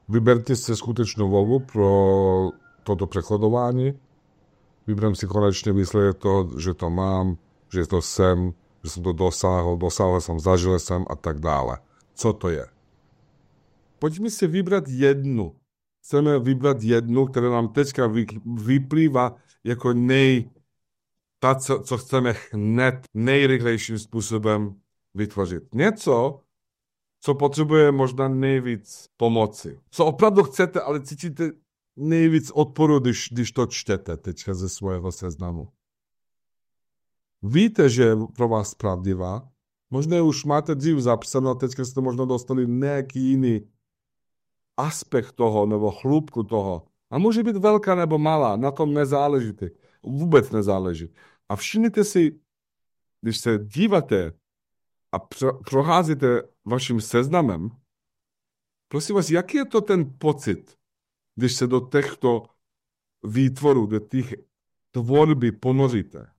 Vyberte si skutečnou volbu pro toto překladování. Vyberám si konečně výsledek toho, že to mám, že to jsem, že jsem to dosáhl jsem, zažil jsem a tak dále. Co to je? Pojďme si vybrat jednu. Chceme vybrat jednu, která nám teďka vyplývá jako ta, co chceme hned nejrychlejším způsobem vytvořit. Něco, co potřebuje možná nejvíc pomoci. Co opravdu chcete, ale cítíte nejvíc odporu, když to čtete teďka ze svého seznamu. Víte, že je pro vás pravdivá. Možná už máte dřív zapsáno, teďka jste možná dostali nějaký jiný aspekt toho, nebo chlubku toho. A může být velká nebo malá, na tom nezáleží. Vůbec nezáleží. A všimněte si, když se díváte a procházíte vaším seznamem, prosím vás, jaký je to ten pocit, když se do těchto výtvorů, do těch tvorby ponoříte?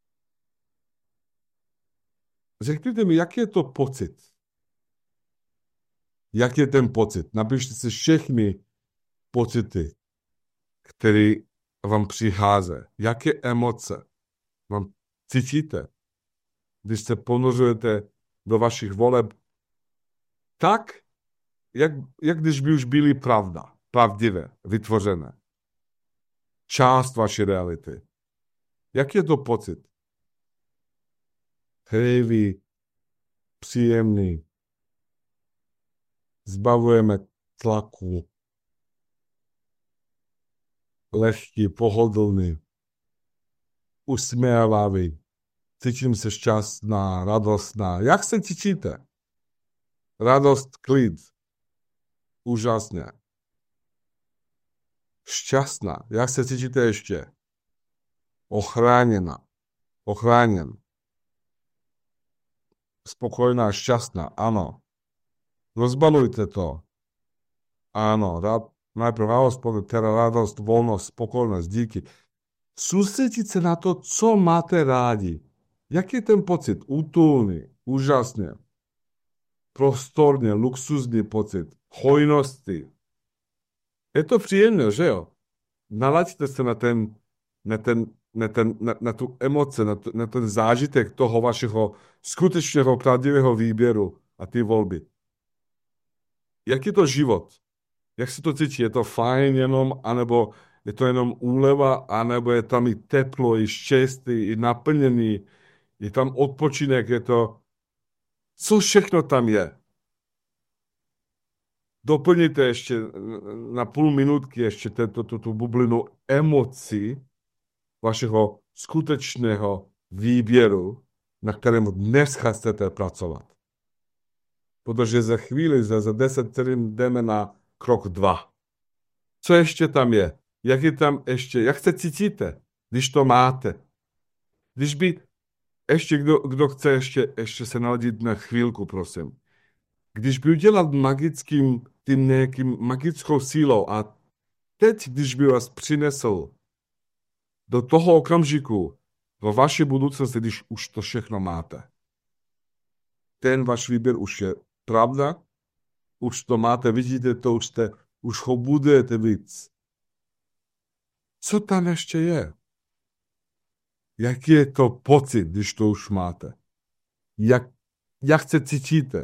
Řekněte mi, jaký je to pocit? Jaký je ten pocit? Napište si všechny pocity, které vám přichází. Jaké emoce vám cítíte, když se ponořujete do vašich voleb tak, jak když by už byly pravdivé, vytvořené. Část vaší reality. Jak je to pocit? Hrivý, příjemný. Zbavujeme tlaku. Lehký, pohodlný. Usměvavý. Cítím se šťastná, radostná. Jak se cítíte? Radost, klid. Úžasně. Šťastná. Jak se cítíte ještě? Ochráněna. Ochráněn. Spokojná, šťastná. Ano. Rozbalujte to. Ano. Najprv radost, teda radost, volnost, spokojnost, díky. Soustředit se na to, co máte rádi. Jaký je ten pocit? Útulný, úžasně. Prostorně, luxusní pocit. Hojnosti. Je to příjemné, že jo? Nalaďte se na tu emoce, na ten zážitek toho vašeho skutečného pravdivého výběru a ty volby. Jak je to život? Jak se to cítí? Je to fajn jenom, anebo je to jenom úleva, anebo je tam i teplo, i štěstí, i naplnění, je tam odpočinek, je to... Co všechno tam je? Doplníte ještě na půl minutky ještě tu bublinu emocí vašeho skutečného výběru, na kterém dneska chcete pracovat. Protože za chvíli, za 10 vteřin jdeme na krok 2. Co ještě tam je? Jak je tam ještě? Jak se cítíte, když to máte? Když by ještě kdo chce ještě se naladit na chvílku, prosím. Když by udělal tím nějakým magickou sílou a teď, když by vás přinesl do toho okamžiku vo vaší budoucnosti, když už to všechno máte. Ten váš výběr už je pravda, už to máte, vidíte to, už ho budete víc. Co tam ještě je? Jaký je to pocit, když to už máte? Jak se cítíte?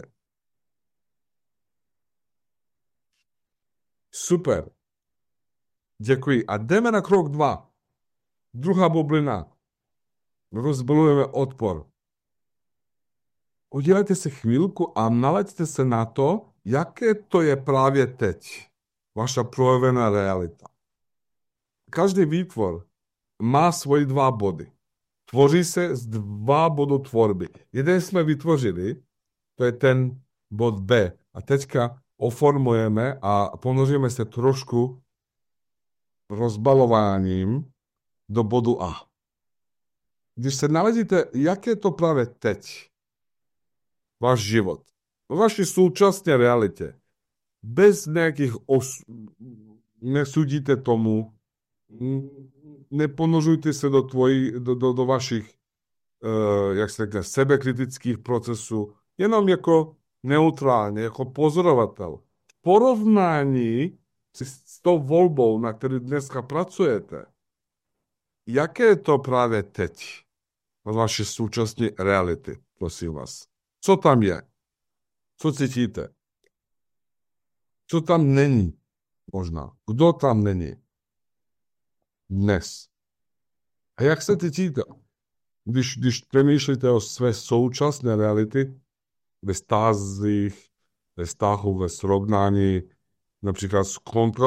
Super. Děkuji. A jdeme na krok 2. Druhá bublina. Rozbalujeme odpor. Udělejte si chvílku a nalaďte se na to, jaké to je právě teď. Vaša projevená realita. Každý výtvor má svoje 2 body. Tvoří se z 2 bodů tvorby. Jeden jsme vytvořili, to je ten bod B. A teďka oformujeme a ponoříme se trošku rozbalováním do bodu A. Když se nalezíte, jak je to právě teď, váš život, v vaší současné realitě, bez nějakých nesudíte tomu, neponořujte se do vašich, jak se řekne, sebekritických procesů, jenom jako neutrálně, jako pozorovatel. porovnání s tou volbou, na které dneska pracujete, jaké je to právě teď v vaší současné reality, prosím vás? Co tam je? Co cítíte? Co tam není? Možná. Kdo tam není? Dnes. A jak se cítíte? Když přemýšlíte o své současné reality, ve vztazích, ve vztahu, ve srovnání, například s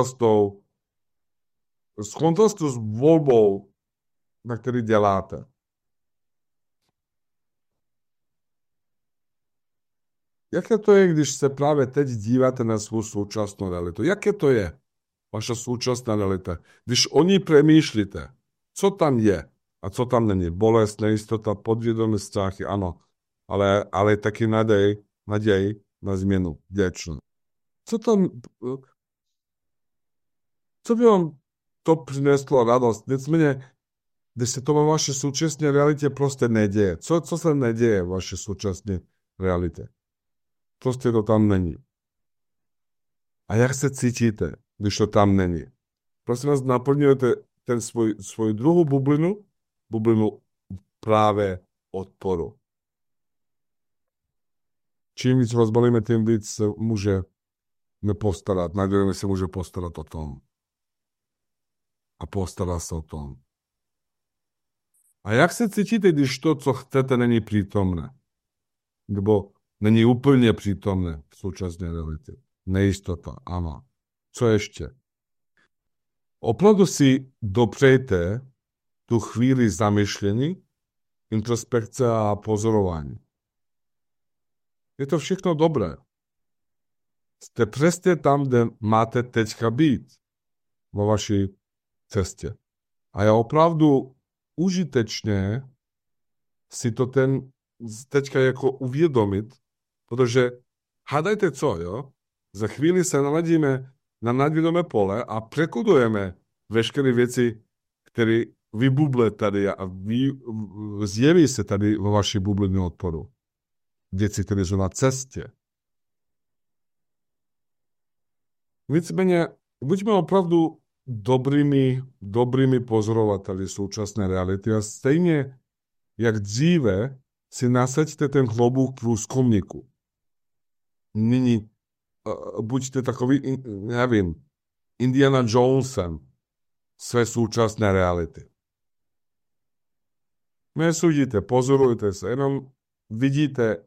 kontrastu s volbou, na který děláte. Jaké to je, když se právě teď díváte na svou současnou realitu? Jaké to je, vaša současná realita? Když o ní přemýšlíte, co tam je a co tam není? Bolest, nejistota, podvědomí strachy, ano. Ale taky naděj na změnu, vděčnost. Co by vám to přineslo radost? Nicméně, když se to ve vaší současné realitě prostě neděje. Co se neděje v vaší současné realitě? Prostě to tam není. A jak se cítíte, když to tam není? Prosím vás, naplňujete ten svou druhou bublinu právě odporu. Čím víc rozbalíme, tím víc se může nepostarat. Najdeme se může postarat o tom. A postará se o tom. A jak se cítíte, když to, co chcete, není přítomné? Nebo není úplně přítomné v současné realitě? Nejistota, ano. Co ještě? Opravdu si dopřejte tu chvíli zamyšlení, introspekce a pozorování. Je to všechno dobré. Jste přesně tam, kde máte teďka být vo vaší cestě. A je opravdu užitečné si to teďka jako uvědomit, protože hádajte co, jo? Za chvíli se naladíme na nadvědomé pole a překodujeme veškeré věci, které vybuble tady a zjeví se tady vo vaší bublině odporu. Věci, které jsou na cestě. Nicméně, buďme opravdu dobrými pozorovateli současné reality a stejně jak dříve si nasaďte ten klobouk průzkumníku. Nyní buďte takový, nevím, Indiana Jonesem své současné reality. Nesudíte, pozorujte se, jenom vidíte,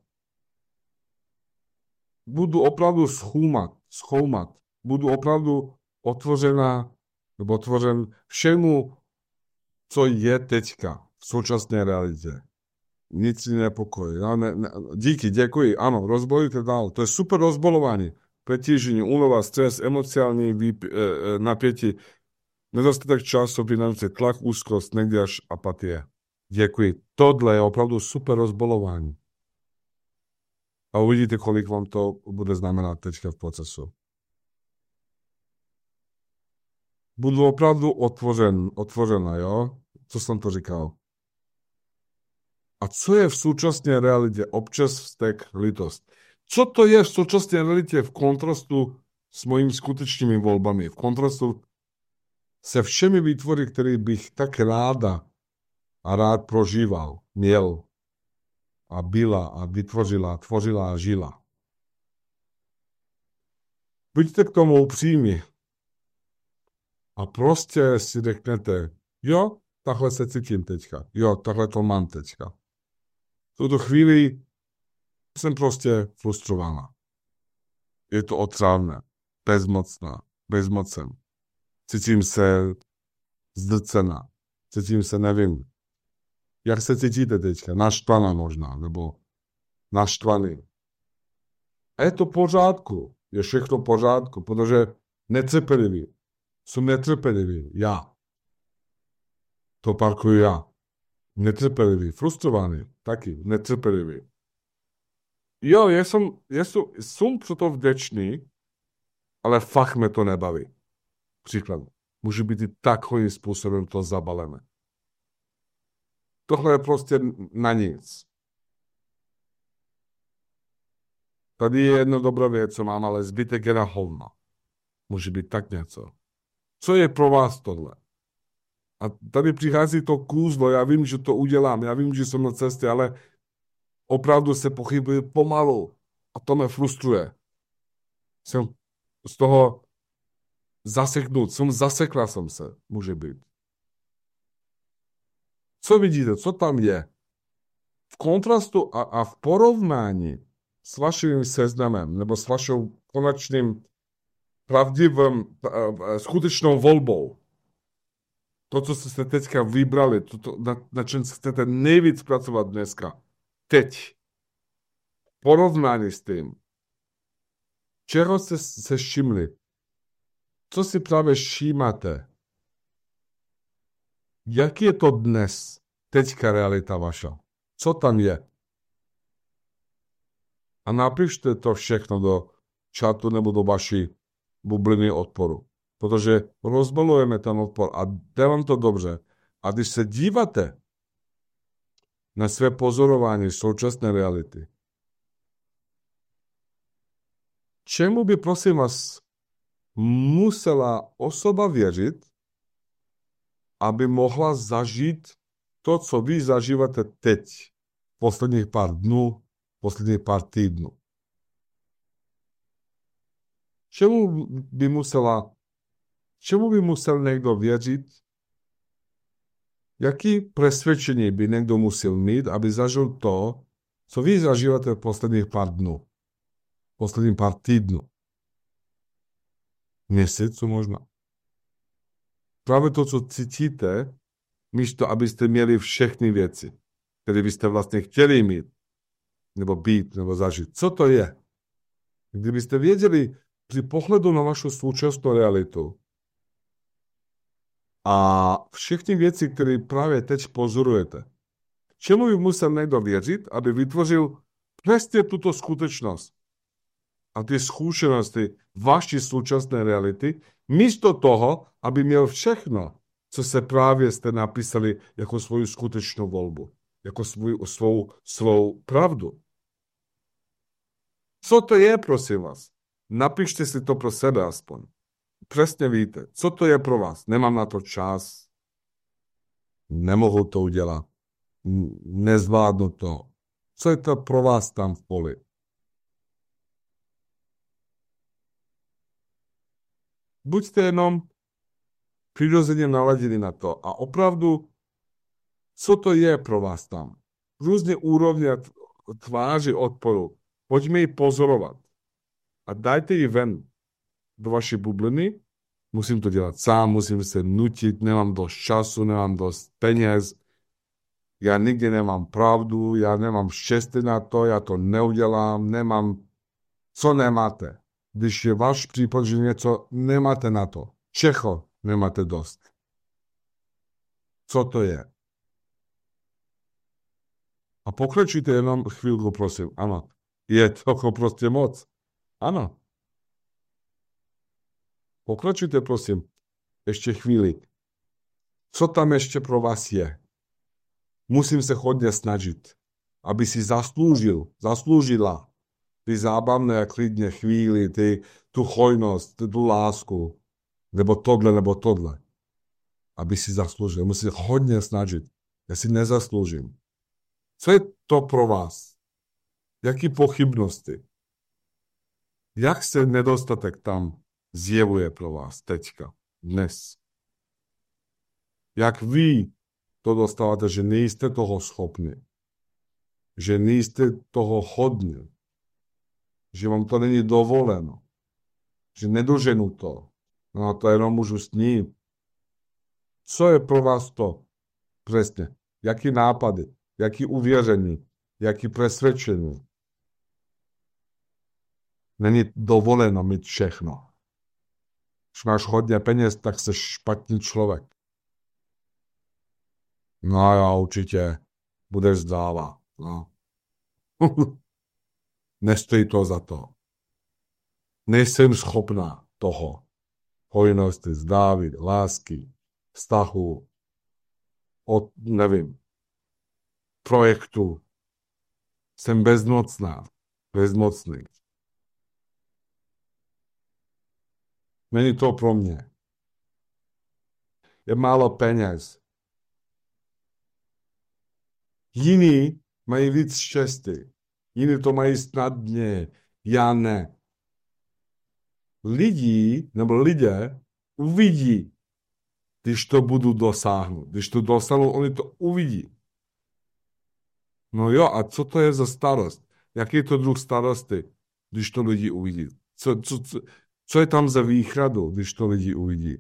budu opravdu zkoumat, budu opravdu otvořen všemu, co je teďka v současné realitě. Nic si nepokojí. Díky, děkuji. Ano, rozbolujte dál. To je super rozbolování. Přetížení, únava, stres, emocionální napětí, nedostatek času, finance, tlak, úzkost, někdy až apatie. Děkuji. Tohle je opravdu super rozbolování. A uvidíte, kolik vám to bude znamenat teďka v procesu. Budu opravdu otvořena, jo? Co jsem to říkal? A co je v současné realitě? Občas vztek, lítost. Co to je v současné realitě v kontrastu s mojimi skutečnými volbami? V kontrastu se všemi výtvory, které bych tak ráda a rád prožíval, měl a byla a vytvořila, tvořila a žila. Buďte k tomu upřímní. A prostě si řeknete, jo, takhle se cítím teďka. Jo, takhle to mám teďka. V tuto chvíli jsem prostě frustrovaná. Je to otřávné, bezmocen. Cítím se zdrcená. Cítím se, nevím. Jak se cítíte teďka? Naštvaná možná, nebo naštvaný. A je to pořádku. Je všechno pořádku, protože netrpělivý. Jsem netrpělivý. Já. To parkuju já. Netrpělivý. Frustrovaný. Taky. Netrpělivý. Jo, jsem pro to vděčný, ale fakt mě to nebaví. Příklad. Může být i takovým způsobem to zabalené. Tohle je prostě na nic. Tady je jedna dobrá věc, co mám, ale zbytek je na hovno. Může být tak něco. Co je pro vás tohle? A tady přichází to kůzlo, já vím, že to udělám, já vím, že jsem na cestě, ale opravdu se pochybuji pomalu. A to mě frustruje. Jsem z toho zaseknut, zasekla jsem se, může být. Co vidíte, co tam je? V kontrastu a v porovnání s vaším seznamem nebo s vašou konečným pravdivým, skutečnou volbou, to, co jste teďka vybrali, na čem chcete nejvíc pracovat dneska, teď, porovnání s tím, čeho jste se všimli, co si právě všímáte, jak je to dnes, teďka realita vaša, co tam je. A napište to všechno do chatu nebo do vaší bubliny odporu. Protože rozbalujeme ten odpor a jde vám to dobře. A když se díváte na své pozorování současné reality, čemu by, prosím vás, musela osoba věřit, aby mohla zažít to, co vy zažíváte teď, posledních pár dnů, posledních pár týdnů. Čemu by musel někdo věřit? Jaký přesvědčení by někdo musel mít, aby zažil to, co vy zažíváte v posledních pár dnů, posledních pár týdnů, měsíců možná. Právě to, co cítíte, místo abyste měli všechny věci, které byste vlastně chtěli mít, nebo být, nebo zažít. Co to je? Kdybyste věděli při pohledu na vašu současnou realitu a všechny věci, které právě teď pozorujete, čemu by musel někdo věřit, aby vytvořil přesně tuto skutečnost a ty zkušenosti vaší současné reality, místo toho, aby měl všechno, co se právě jste napísali jako svou skutečnou volbu, jako svou pravdu. Co to je, prosím vás? Napište si to pro sebe aspoň. Přesně víte, co to je pro vás. Nemám na to čas. Nemohu to udělat. Nezvládnu to. Co je to pro vás tam v poli? Buďte jenom přirozeně naladěni na to. A opravdu, co to je pro vás tam? Různé úrovně tváři odporu. Pojďme ji pozorovat. A dajte ji ven do vaší bubliny. Musím to dělat sám, musím se nutit, nemám dost času, nemám dost peněz. Já nikdy nemám pravdu, já nemám štěstí na to, já to neudělám, nemám. Co nemáte? Když je váš případ, že něco nemáte na to. Čeho nemáte dost? Co to je? A pokračujte jenom chvilku, prosím. Ano. Je toho prostě moc. Ano. Pokračujte, prosím. Ještě chvíli. Co tam ještě pro vás je? Musím se hodně snažit, aby si zasloužila ty zábavné a klidně chvíli, tu hojnost, tu lásku, nebo tohle. Aby si zasloužil. Musím se hodně snažit. Já si nezasloužím. Co je to pro vás? Jaké pochybnosti? Jak se nedostatek tam zjevuje pro vás teďka, dnes? Jak vy to dostáváte, že nejste toho schopni? Že nejste toho hodni? Že vám to není dovoleno? Že nedoženu to? No to jenom můžu snít. Co je pro vás to? Přesně. Jaký nápady? Jaký uvěření? Jaký přesvědčení? Není dovoleno mít všechno. Když máš hodně peněz, tak jsi špatný člověk. No jo, určitě budeš zdávat. No. Nestojí to za to. Nejsem schopná toho. Hojnosti, zdávit, lásky, vztahu, nevím, projektu. Jsem bezmocný. Není to pro mě. Je málo peněz. Jiní mají víc štěstí. Jiní to mají snadně. Já ne. Lidé uvidí, když to budu dosáhnout. Když to dosáhnou, oni to uvidí. No jo, a co to je za starost? Jaký je to druh starosti, když to lidi uvidí? Co je tam za výhradu, když to lidi uvidí?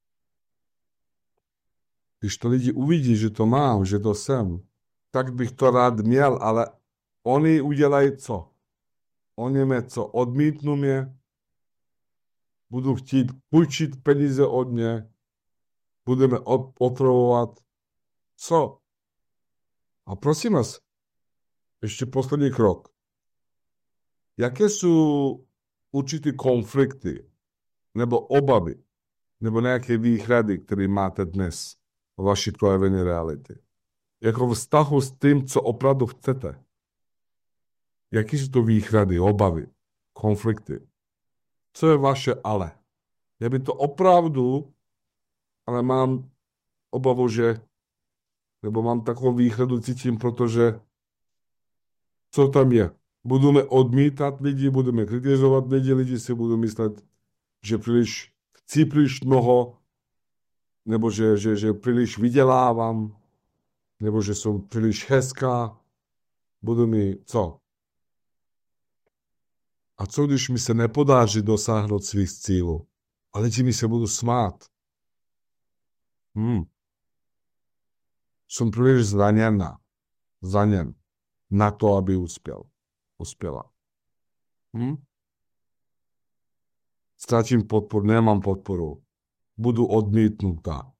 Když to lidi uvidí, že to mám, že to jsem, tak bych to rád měl, ale oni udělají co? Oni mě co? Odmítnou mě? Budu chtít půjčit peníze od mě? Budeme otravovat? Co? A prosím vás, ještě poslední krok. Jaké jsou určité konflikty nebo obavy nebo nějaké výhrady, které máte dnes o vaší projevené reality? Jako vztahu s tím, co opravdu chcete. Jaké jsou to výhrady, obavy, konflikty? Co je vaše ale? Já by to opravdu, ale mám obavu, nebo mám takovou výhradu cítím, protože co tam je? Budeme odmítat lidi, budeme kritizovat lidi si budou myslet, že chci příliš mnoho, nebo že příliš vydělávám, nebo že jsem příliš hezká, budu mi co? A co když mi se nepodaří dosáhnout svých cílů? A lidi mi se budou smát. Jsem příliš zraněn na to, aby uspěla. Ztratím podporu, nemám podporu. Budu odmítnutá.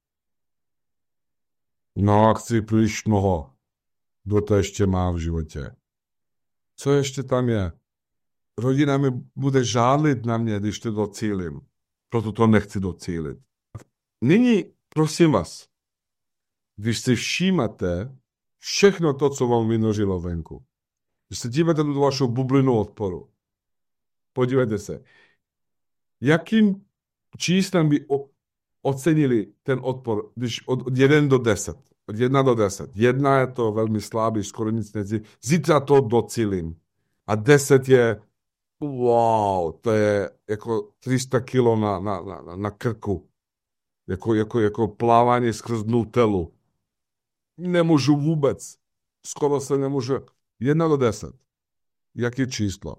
No a chci příliš mnoho. Kdo to ještě má v životě? Co ještě tam je? Rodina mi bude žádlit na mě, když to docílím. Proto to nechci docílit. Nyní, prosím vás, když si všímáte všechno to, co vám vynořilo venku, když se díváte do vašeho bublinu odporu, podívejte se, jakým číslem by ocenili ten odpor, když od 1 do 10. Od 1 do 10. 1 je to velmi slabý, skoro nic nezí. Zítra to docílím. A 10 je wow, to je jako 300 kilo na krku. Jako plávání skrz Nutellu. Nemůžu vůbec. Skoro se nemůžu. 1 do 10. Jaké číslo?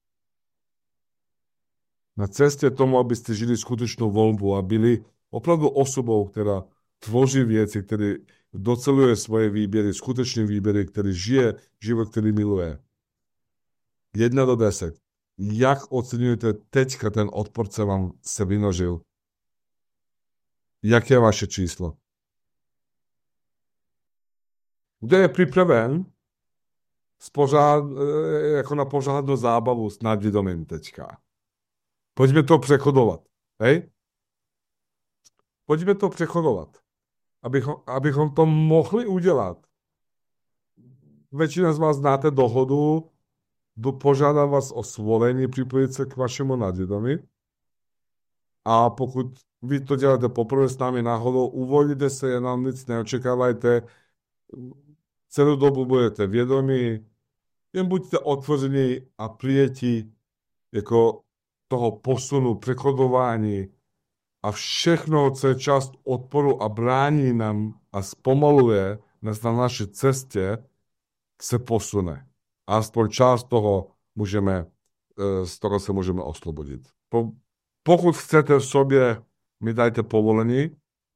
Na cestě tomu, abyste žili skutečnou volbu a byli opravdu osobou, která tvoří věci, který doceluje svoje výběry, skutečné výběry, který žije život, který miluje. 1 do 10. Jak oceňujete teďka ten odpor, co vám se vynožil? Jaké je vaše číslo? Kdo je připraven jako na pořádnou zábavu s nadvědomím teďka? Pojďme to přechodovat. Hej? Pojďme to přechodovat. Abychom to mohli udělat. Většina z vás znáte dohodu, požádám vás o svolení připojit se k vašemu nadvědomí. A pokud vy to děláte poprvé s námi náhodou, uvolněte se, jenom nic neočekávajte. Celou dobu budete vědomí, jen buďte otevření a přijetí jako toho posunu, přechodování a všechno, co je část odporu a brání nám a zpomaluje nás na naší cestě, se posune. A aspoň část toho z toho se můžeme oslobodit. Pokud chcete v sobě, mi dajte povolení,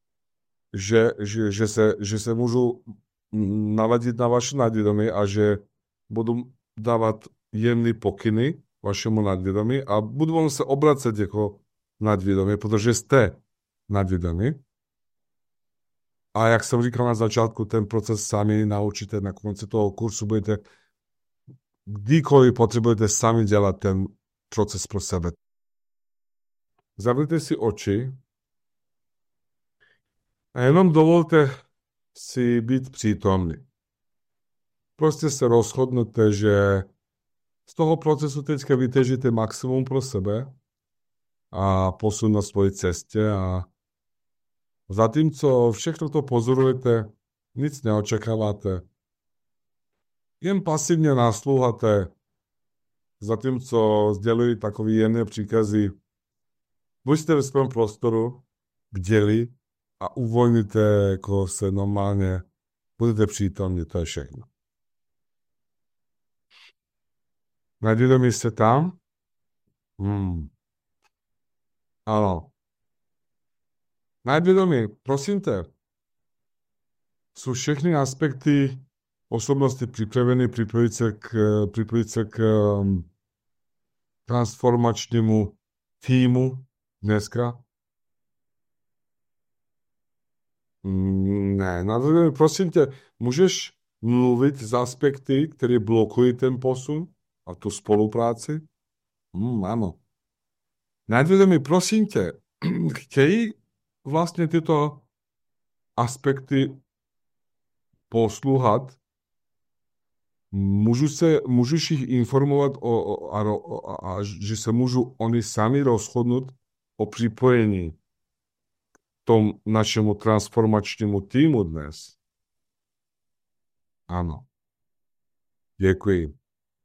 že se můžu naladit na vaše nadvědomí a že budu dávat jemné pokyny vašemu nadvědomí a budu vám se obracet jako nadvědomí, protože jste nadvědomí. A jak jsem říkal na začátku, ten proces sami naučíte, na konci toho kursu budete kdykoliv potřebujete sami dělat ten proces pro sebe. Zavřete si oči a jenom dovolte si být přítomný. Prostě se rozhodnete, že z toho procesu teďka vytěžíte maximum pro sebe a posun na svojej ceste a zatímco všechno to pozorujete, nic neočekávate, jen pasívne naslúhate, zatímco sdělují takové jemné příkazy. Buďte ve svém prostoru, bděli a uvolníte jako se normálně, budete přítomní, to je všechno. Nadvědomí se tam? Ano. Nadvědomí, prosím tě, jsou všechny aspekty osobnosti připraveny připojit se k transformačnímu týmu dneska? Ne, nadvědomí, prosím tě, můžeš mluvit z aspekty, které blokují ten posun a tu spolupráci? Ano. Nadvědomí, prosím tě, chtějí vlastně tyto aspekty poslouchat, můžeš jich informovat a že se můžu oni sami rozhodnout o připojení k tomu našemu transformačnímu týmu dnes? Ano. Děkuji.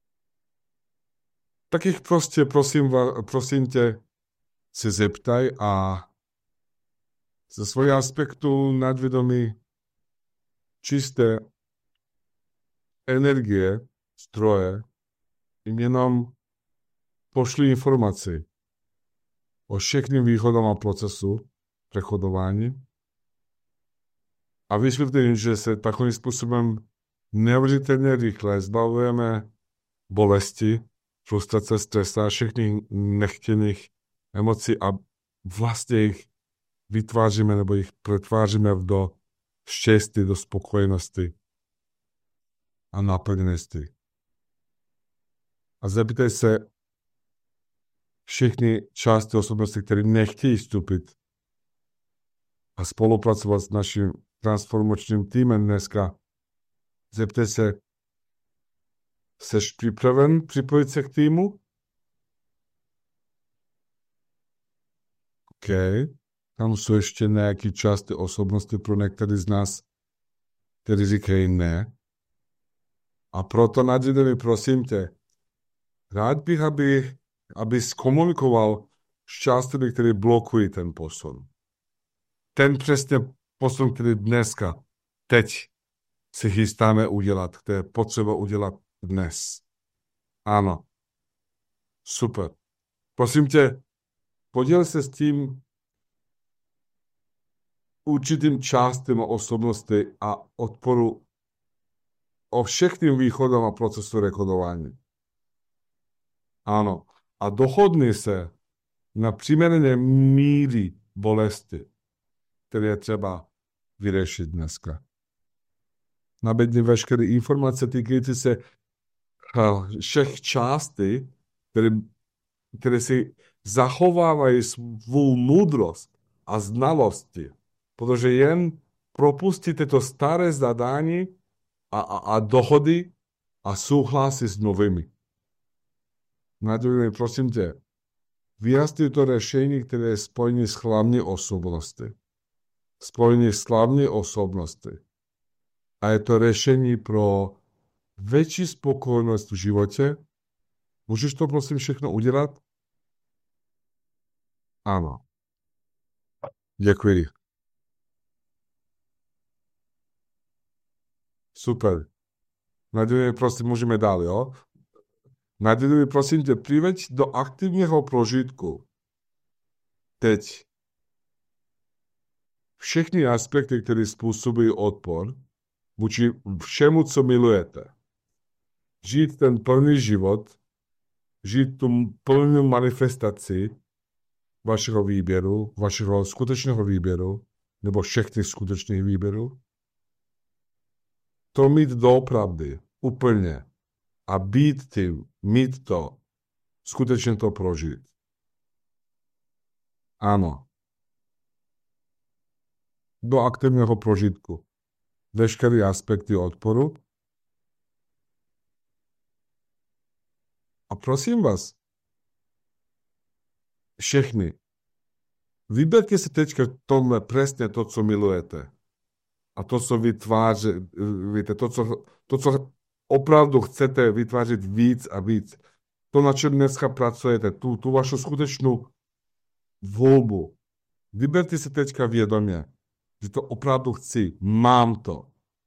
Tak jich prostě prosím tě se zeptaj a ze svého aspektu nadvědomí čisté energie, stroje, jim jenom pošli informaci o všechným východom a procesu prechodování a vysvětlím, že se takovým způsobem neuvěřitelně rychle zbavujeme bolesti, frustrace, stresa a všech nechtěných emocí a vlastně jich vytváříme nebo jich pretváříme do štěstí, do spokojenosti a naplněnosti. A zeptej se všechny části osobnosti, které nechtějí vstupit a spolupracovat s naším transformačním týmem dneska. Zeptej se, jseš připraven připojit se k týmu? OK. Tam jsou ještě nějaké části osobnosti pro některý z nás, kteří říkají ne. A proto nadvědomí, prosím tě, rád bych, aby zkomunikoval s částmi, které blokují ten posun. Ten přesně posun, který dneska, teď si chystáme udělat, který je potřeba udělat dnes. Ano. Super. Prosím tě, poděl se s tím určitým částem osobnosti a odporu o všechným východom a procesu rekodování. Ano. A dohodni se na přiměřené míry bolesti, které je třeba vyřešit dneska. Nabídni veškeré informace týkající se všech částí, které si zachovávají svou moudrost a znalosti, protože jen propustíte to staré zadání a dohody a souhlasy s novými. Nadvědomí, prosím tě, vyjasni to řešení, které je spojené s hlavní osobnosti. Spojené s hlavní osobnosti. A je to řešení pro větší spokojenost v životě. Můžeš to prosím všechno udělat? Ano. Děkuji. Super. Nadvědomí, prosím, můžeme dál, jo? Nadvědomí, prosím tě, přiveď do aktivního prožitku teď všechny aspekty, které způsobují odpor vůči všemu, co milujete. Žít ten plný život, žít tu plnou manifestaci vašeho výběru, vašeho skutečného výběru, nebo všech skutečných výběrů. To mít doopravdy, úplně. A být tím, mít to, skutečně to prožít. Ano. Do aktivního prožitku. Veškeré aspekty odporu. A prosím vás, Všechny. Vyberte si teďka tomhle přesně to, co milujete. A to, co víte, to, co opravdu chcete vytvářet víc a víc. To, na čem dneska pracujete, tu vašu skutečnou volbu. Vyberte si teďka vědomě, že to opravdu chci, mám to,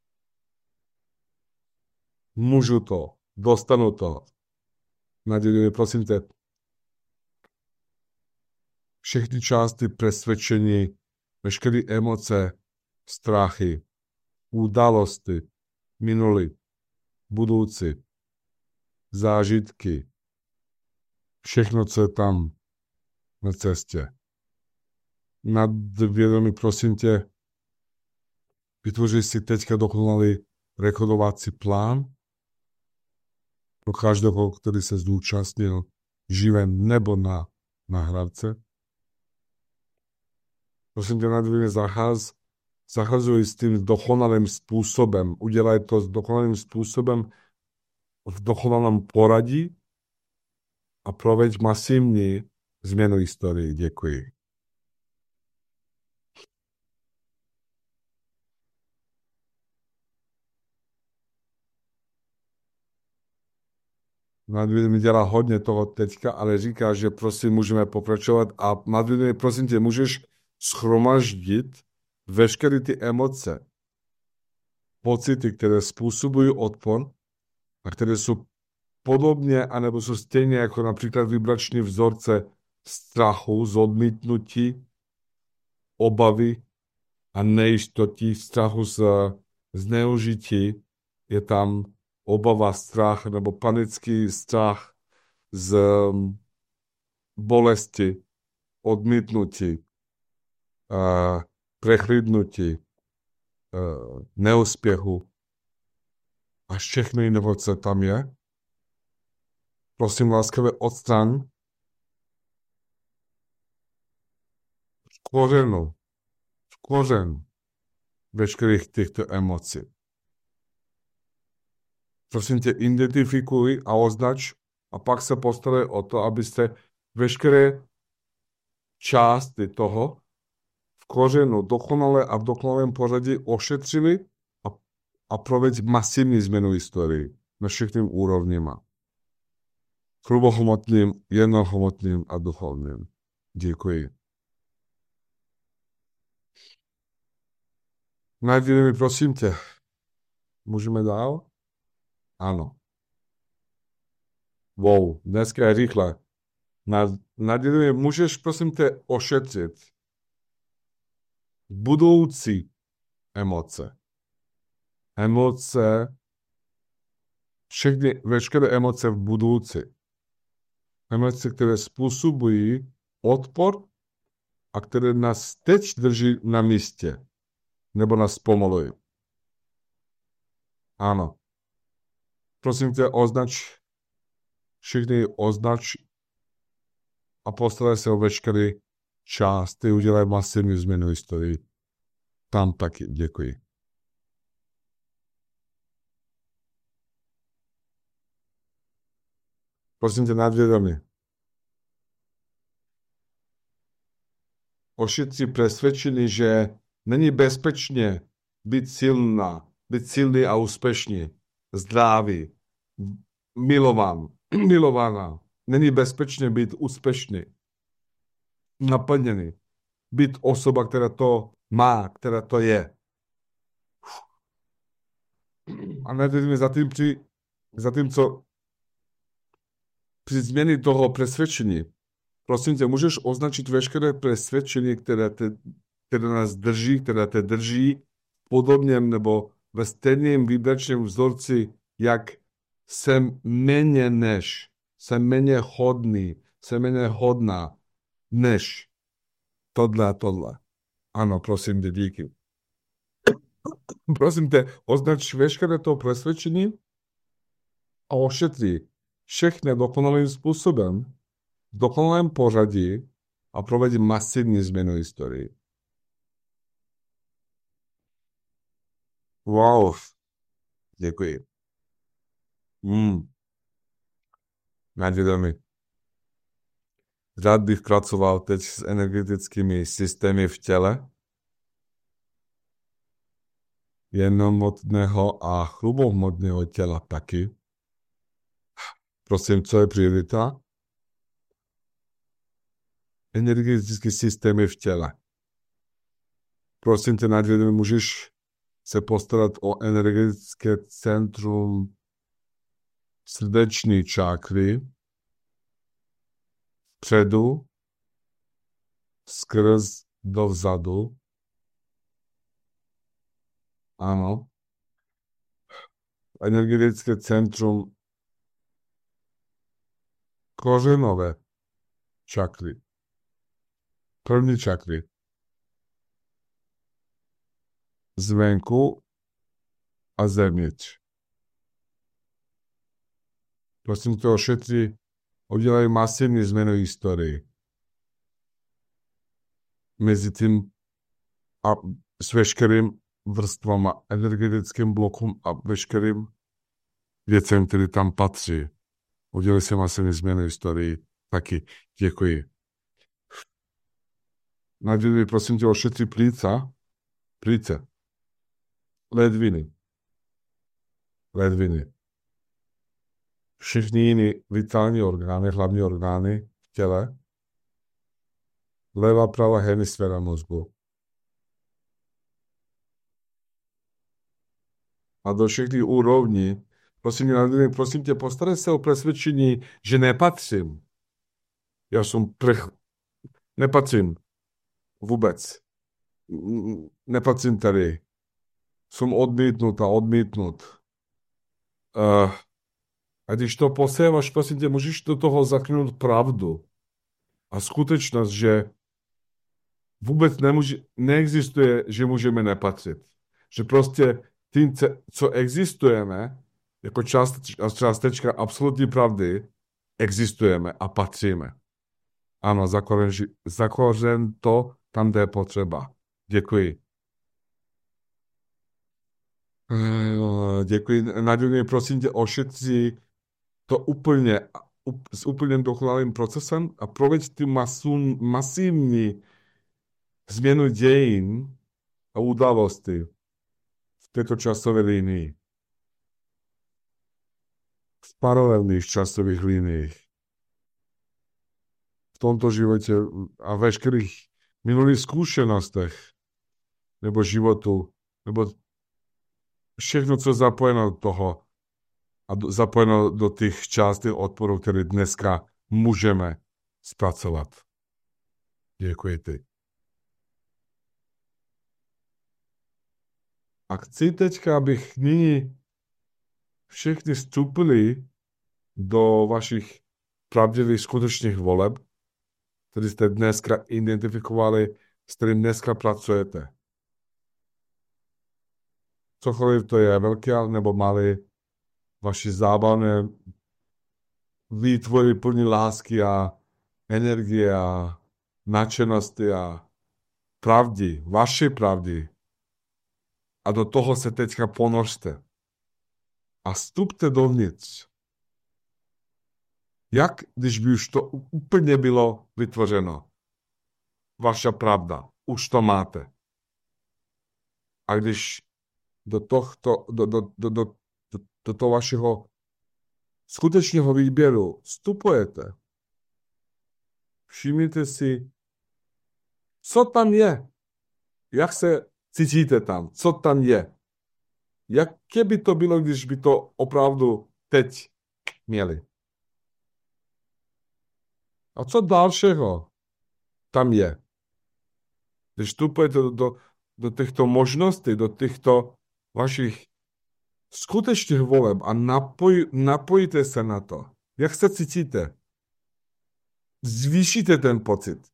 můžu to, dostanu to. Nadělujeme, prosím tě, všechny části přesvědčení, veškeré emoce, strachy, události, minulý, budoucí, zážitky, všechno, co je tam na cestě. Nadvědomí, prosím tě, vytvoři si teďka dokonalý rekordovací plán pro každého, který se zúčastnil živém nebo na nahrávce. Prosím tě, nadvědomí, zachazuj s tím dokonalým způsobem. Udělej to s dokonalým způsobem v dokonalém poradí a proveď masivní změnu historii. Děkuji. Nadvědomí dělá hodně toho teďka, ale říká, že prosím můžeme pokračovat a nadvědomí, prosím tě, můžeš schromaždit veškeré ty emoce, pocity, které způsobují odpor a které jsou podobně, anebo jsou stejně jako například vibrační vzorce strachu, z odmítnutí, obavy a nejistoty, strachu z zneužití. Je tam obava, strach nebo panický strach z bolesti, odmítnutí, prechlidnutí, neúspěchu a všechny nemoce tam je. Prosím láskavě odstraň kořen veškerých těchto emocí. Prosím tě, identifikuj a označ a pak se postarej o to, abyste veškeré části toho v kořenu dokonale a v dokonalém pořadí ošetřili a provedli masivní změnu historii na všechny úrovněma. Hrubohmotným, jednohmotným a duchovným. Děkuji. Najděli mi, prosím tě, můžeme dál? Ano. Wow, dneska je rychle. Najděli mi, můžeš, prosím tě, ošetřit budoucí emoce. Veškeré emoce v budoucí. Emoce, které způsobují odpor a které nás teď drží na místě. Nebo nás pomalují. Ano. Prosím tě, označ a postaraj se o veškeré části, udělej masivní změnu historii. Tam taky. Děkuji. Prosím tě, nadvědomí. Ošetři přesvědčení, že není bezpečně být silný a úspěšný, zdravý, milovaná. Není bezpečně být úspěšný, naplněný. Být osoba, která to má, která to je. A nadvědomí zatímco při změně toho přesvědčení, prosím tě, můžeš označit veškeré přesvědčení, které nás drží, které te drží v podobném nebo ve stejném vibračním vzorci, jak jsem méně hodný, jsem méně hodná, než tohle a tohle. Ano, prosím tě, díky. Prosím tě, označ veškeré to přesvědčení a ošetří všechny dokonalým způsobem, v dokonalém pořadí a provedí masivní změnu historii. Wow. Děkuji. Nadvědomí. Rád bych pracoval teď s energetickými systémy v těle, jemnomocného a hrubomocného těla taky. Prosím, co je priorita? Energetické systémy v těle. Prosím tě, Nadvědomí, můžeš se postarat o energetické centrum srdeční čakry vpředu, skrz dozadu. Ano. Energetické centrum kořenové čakry. První čakry. Zvenku a zevnitř. Prosím tě, ošetři, udělej masivní změnu historii. Mezi tím a s veškerým vrstvama, energetickým blokom a veškerým věcem, který tam patří. Udělej si masivní změnu historii. Taky děkuji. Nadvědomí, prosím tě, ošetři plíce, ledviny. Všechny jiné vitální orgány, hlavní orgány v těle, levá, pravá hemisféra mozku. A do všech těch úrovní, prosím tě, postarej se o přesvědčení, že nepatřím. Já jsem nepatřím vůbec. Nepatřím tady. Jsem odmítnut. A když to poséváš, prosím tě, můžeš do toho zakrnout pravdu. A skutečnost, že vůbec neexistuje, že můžeme nepatřit. Že prostě tím, co existujeme, jako částečka absolutní pravdy, existujeme a patříme. Ano, zakořen to tam, kde je potřeba. Děkuji. Děkuji. Nadělně, prosím tě, ošetři to úplně, s úplným dokonalým procesem a proveď ty masivní změnu dějin a události v této časové linii. V paralelních časových liniích. V tomto životě a veškerých minulých zkušenostech nebo životu, nebo všechno, co je zapojeno do toho a zapojeno do těch částí odporu, které dneska můžeme zpracovat. Děkuji ti. A chci teďka, abych nyní všichni vstupili do vašich pravdivých skutečných voleb, které jste dneska identifikovali, s kterým dneska pracujete. Cokoliv to je, velké nebo malé, vaši zábavné výtvory plný lásky a energie a nadšenosti a pravdy, vaší pravdy. A do toho se teďka ponořte. A vstupte dovnitř. Jak když by už to úplně bylo vytvořeno? Vaša pravda. Už to máte. A když do toho vašeho skutečného výběru vstupujete, všimněte si, co tam je. Jak se cítíte tam? Co tam je? Jaké by to bylo, když by to opravdu teď měli? A co dalšího tam je? Když vstupujete do těchto možností, do těchto vašich skutečných voleb a napojíte se na to, jak se cítíte? Zvýšíte ten pocit.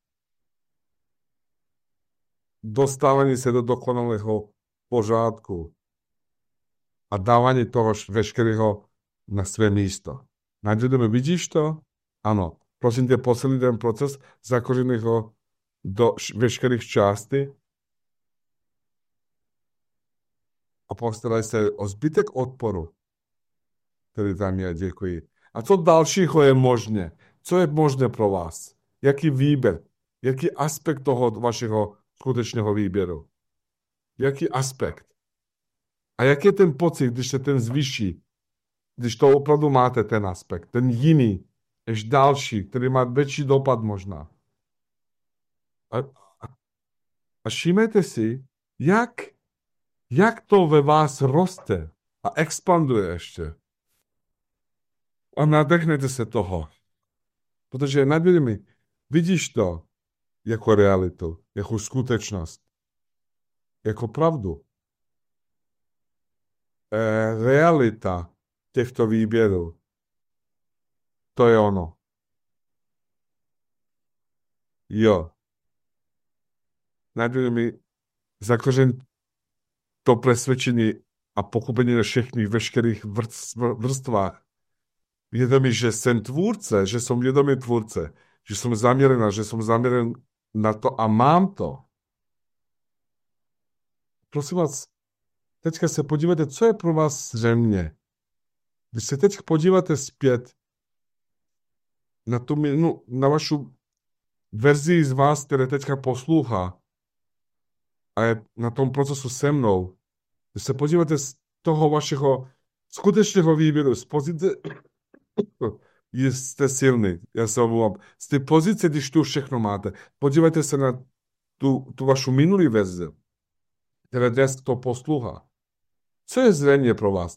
Dostávání se do dokonalého pořádku a dávání toho veškerého na své místo. Najdeme, vidíš to? Ano. Prosím tě, poslední ten proces, zakořený ho do veškerých částí a postaraj se o zbytek odporu, který tam je. Děkuji. A co dalšího je možné? Co je možné pro vás? Jaký výběr? Jaký aspekt toho vašeho skutečného výběru? Jaký aspekt? A jak je ten pocit, když se ten zvýší? Když to opravdu máte, ten aspekt, ten jiný, ještě další, který má větší dopad možná. A, a všímejte si, jak to ve vás roste a expanduje ještě. A nadechnete se toho. Protože nadvědomí, vidíš to jako realitu, jako skutečnost, jako pravdu. Realita těchto výběrů, to je ono. Jo. Nadvědomí zakořen to presvedčení a pochopení na všech veškerých vrstvách. Vědomí, že jsem tvůrce, že jsem vědomý tvůrce, že jsem zaměřená, že jsem zaměřen na to a mám to. Prosím vás, teďka se podívejte, co je pro vás zřejmě. Když se teď podíváte zpět na vašu verzi z vás, které teďka poslouchá a je na tom procesu se mnou, když se podíváte z toho vašeho skutečného výběru, z pozice, jste silný, já se omlouvám, z té pozice, když tu všechno máte, podívejte se na tu vašu minulý verzi, která dnes to poslouchá. Co je zřejmě pro vás?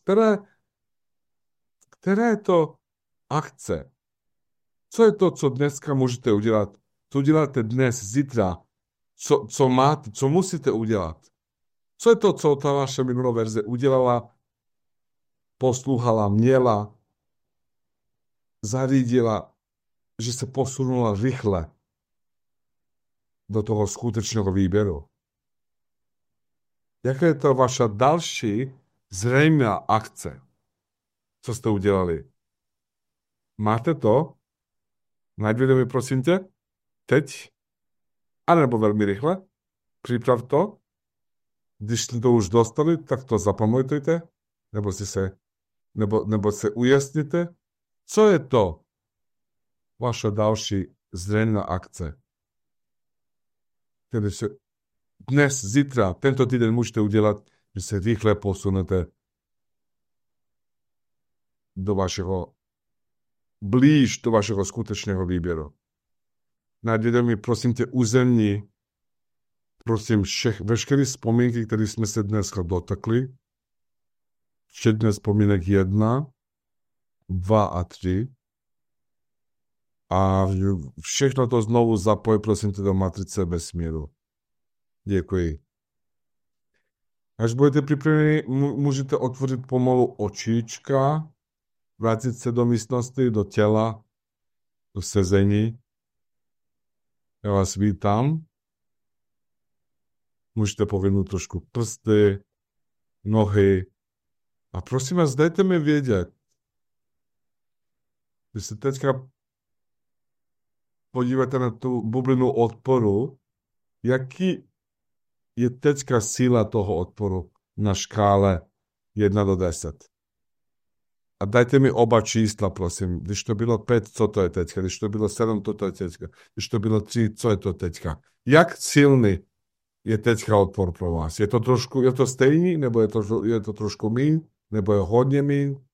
Které je to akce? Co je to, co dneska můžete udělat? Co uděláte dnes, zítra? Co máte, co musíte udělat? Co je to, co ta vaše minulá verze udělala, poslouchala, měla, zařídila, že se posunula rychle do toho skutečného výběru? Jaká je to vaša další zřejmá akce? Co jste udělali? Máte to? Najděte mi, prosím tě, teď, anebo velmi rychle, připrav to. Když jste to už dostali, tak to zapamatujte, nebo se ujasněte, co je to vaša další zřejmá akce, který se dnes, zítra, tento týden můžete udělat, že se rychle posunete do vašeho skutečného výběru. Najděte mi, prosím tě, územní, prosím, veškeré vzpomínky, které jsme se dneska dotakli, včetně vzpomínek 1, 2 a 3, a všechno to znovu zapoj, prosím tě, do matrice vesmíru. Děkuji. Až budete připraveni, můžete otvořit pomalu očička, vrátit se do místnosti, do těla, do sezení. Já vás vítám. Můžete povynout trošku prsty, nohy. A prosím vás, dejte mi vědět, když se teďka podíváte na tu bublinu odporu, jaký je teďka síla toho odporu na škále 1 do 10. A dajte mi oba čísla, prosím. Když to bylo 5, co to je teďka? Když to bylo 7, co to je teďka? Když to bylo 3, co je to teďka? Jak silný je teďka odpor pro vás? Je to stejný, nebo je to trošku míň, nebo je hodně míň?